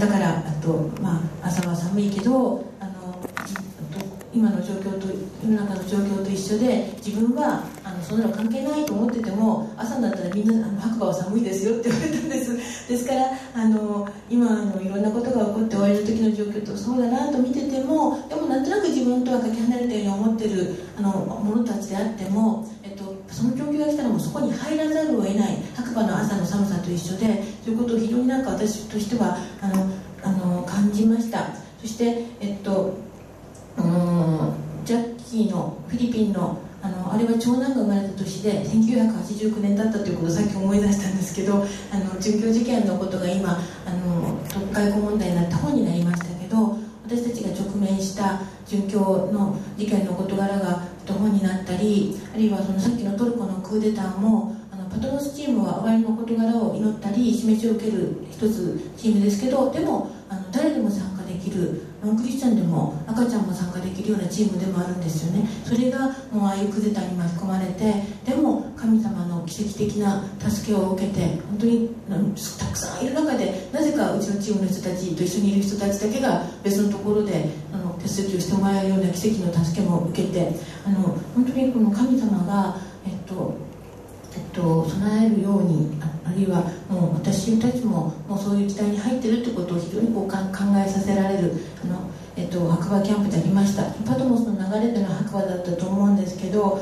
だから朝は寒いけど今の状況と世の中の状況と一緒で、自分はそんなの関係ないと思ってても、朝になったらみんな白馬は寒いですよって言われたんです。ですから今いろんなことが起こって終わりの時の状況とそうだなと見てても、でもなんとなく自分とはかけ離れたように思ってる者たちであっても、その状況が来たらもうそこに入らざるを得ない、白馬の朝の寒さと一緒で、そういうことを非常に私としては感じました。そしてジャッキーのフィリピンのあれは長男が生まれた年で1989年だったということをさっき思い出したんですけど、准教事件のことが今外交問題になって本になりましたけど、私たちが直面した准教の事件の事柄が本になったり、あるいはさっきのトルコのクーデターもパトロスチームは終わりの事柄を祈ったり示しを受ける一つチームですけど、でも誰でも参加できる、ノンクリスチャンでも赤ちゃんも参加できるようなチームでもあるんですよね。それがもうああいうクーデターに巻き込まれて、でも神様の奇跡的な助けを受けて、本当にたくさんいる中で、なぜかうちのチームの人たちと一緒にいる人たちだけが別のところで手続きをしてもらえるような奇跡の助けも受けて、本当にこの神様が備えるように、あるいはもう私たちももうそういう時代に入っているということを非常に考えさせられる白馬キャンプでありました。パトモスの流れでの白馬だったと思うんですけど、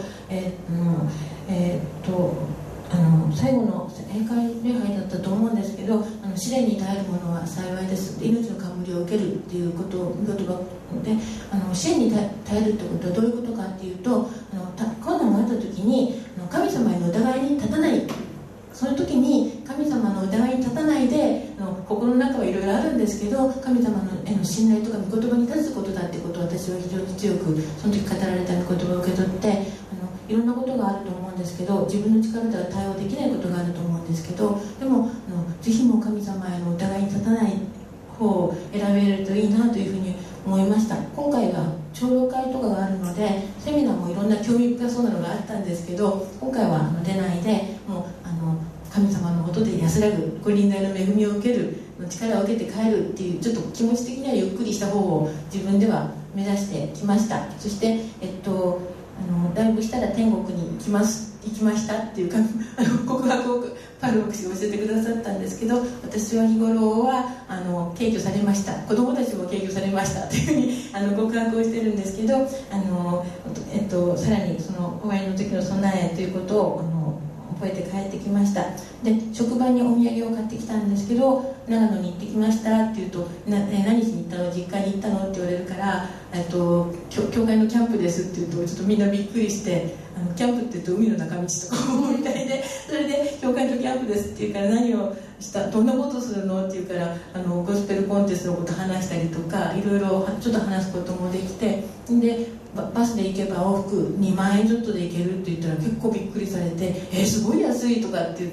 最後の閉会礼拝だったと思うんですけど、試練に耐える者は幸いです、命の冠を受けるっていうことを見言葉で、試練に耐えるってことはどういうことかっていうと、困難があった時に神様への疑いに立たない、その時に神様の疑いに立たないで、心の中はいろいろあるんですけど、神様への信頼とか御言葉に立つことだっていうことを私は非常に強くその時語られた御言葉を受け取って、いろんなことがあると思うんですけど、自分の力では対応できないことがあると思うんですけど、でもぜひも神様への疑いに立たない方を選べるといいなというふうに思いました。今回は長老会とかがあるので、セミナーもいろんな興味深そうなのがあったんですけど、今回は出ないで、もう神様のもとで安らぐ、ご臨在の恵みを受ける、力を受けて帰るっていう、ちょっと気持ち的にはゆっくりした方を自分では目指してきました。そしてだいぶしたら天国に行きましたっていう告白をパル牧師が教えてくださったんですけど、私は日頃は敬挙されました、子供たちも敬挙されましたというふうに告白をしてるんですけど、さらにその終わりの時の備えということを覚えて帰ってきました。で、職場にお土産を買ってきたんですけど、長野に行ってきましたって言うと、何しに行ったの、実家に行ったのって言われるから、教会のキャンプですって言うと、ちょっとみんなびっくりして、キャンプって言うと海の中道とか思うみたいで、それで教会のキャンプですって言うから、何をしたどんなことするのって言うから、ゴスペルコンテストのこと話したりとか、いろいろちょっと話すこともできて、でバスで行けば往復2万円ちょっとで行けるって言ったら結構びっくりされて、すごい安いとかって言って、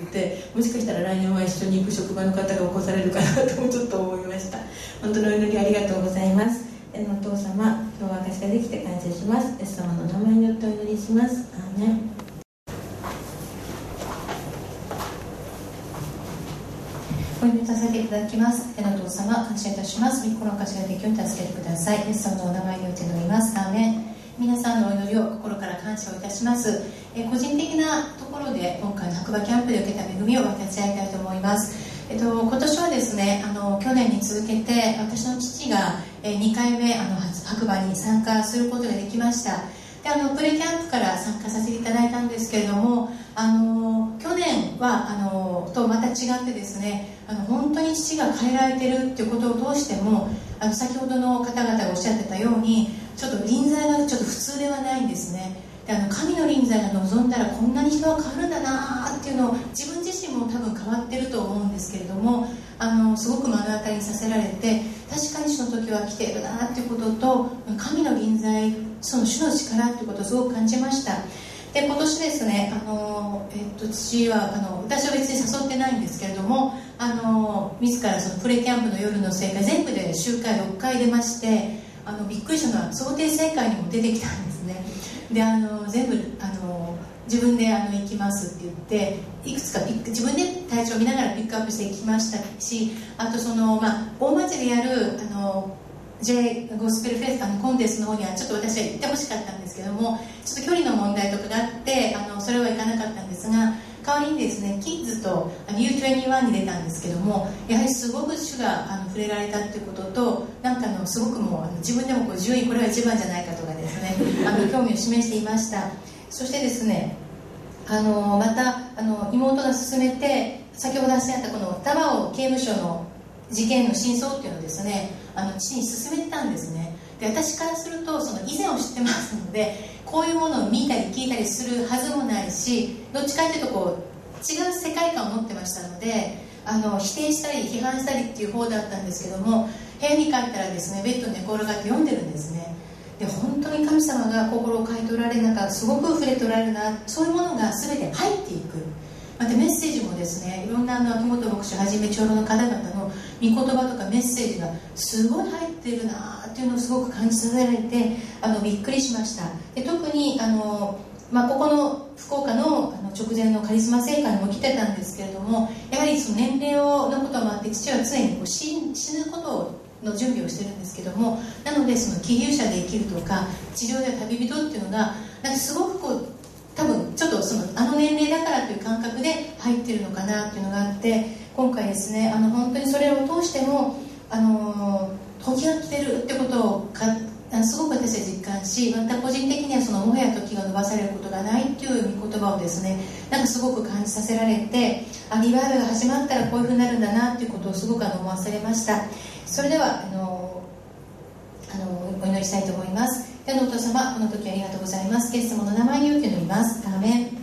もしかしたら来年は一緒に行く職場の方が起こされるかなともちょっと思いました。本当のお祈りありがとうございます。お父様、今日は証ができて感謝します。イエス様の名前によってお祈りします。アーメン。 お祈りさせていただきます。天のお父様、感謝いたします。御心の証ができるように助けてください。イエス様のお名前によって祈ります。アーメン。皆さんのお祈りを心から感謝をいたします。個人的なところで今回の白馬キャンプで受けた恵みを分かち合いたいと思います。今年はですね、去年に続けて私の父が2回目白馬に参加することができました。でプレキャンプから参加させていただいたんですけれども、去年はとまた違ってですね、本当に父が変えられているということを通しても、先ほどの方々がおっしゃってたように、ちょっと臨在がちょっと普通ではないんですね。で神の臨在が望んだらこんなに人は変わるんだなっていうのを自分自身も多分変わってると思うんですけれども、すごく目の当たりにさせられて、確かに主の時は来ているなっていうことと、神の臨在、その主の力っていうことをすごく感じました。で今年ですね、父は私は別に誘ってないんですけれども、自らそのプレキャンプの夜の聖会全部で集会6回出まして、びっくりしたのは想定聖会にも出てきたんですね。で全部自分で行きますって言って、 いくつか自分で体調を見ながらピックアップしてきましたし、あと大町でやるJ ゴスペルフェスコンテストの方にはちょっと私は行ってほしかったんですけども、ちょっと距離の問題とかがあってそれは行かなかったんですが、代わりにですねキッズと U21 に出たんですけども、やはりすごく主が触れられたっていうことと、なんかすごくもう自分でも順位これは一番じゃないかとかですね興味を示していました。そしてですねまた妹が進めて、先ほど話し合ったこの多摩刑務所の事件の真相っていうのをですね父に進めてたんですね。で私からすると以前を知ってますので、こういうものを見たり聞いたりするはずもないし、どっちかというと違う世界観を持ってましたので、否定したり批判したりっていう方だったんですけども、部屋に帰ったらですねベッドに寝転がって読んでるんですね。で本当に神様が心を変えておられる中、すごく触れておられるな、そういうものが全て入っていく。またメッセージもですね、いろんな秋元牧師はじめ長老の方々の御言葉とかメッセージがすごい入っているなっていうのをすごく感じさせられてびっくりしました。で特にここの福岡の直前のカリスマ聖火にも来てたんですけれども、やはり年齢のこともあって父は常に死ぬことの準備をしてるんですけども、なので希留者で生きるとか地上で旅人っていうのがなんかすごく多分ちょっと年齢だからという感覚で入ってるのかなっていうのがあって、今回ですね本当にそれを通しても時が来てるってことをすごく私は実感し、また個人的にはもはや時が延ばされることがないっていう御言葉をですねなんかすごく感じさせられて、リバイバルが始まったらこういうふうになるんだなっていうことをすごく思わされました。それではお祈りしたいと思います。天のお父様、この時ありがとうございます。イエス様の名前によって祈ります。アーメン。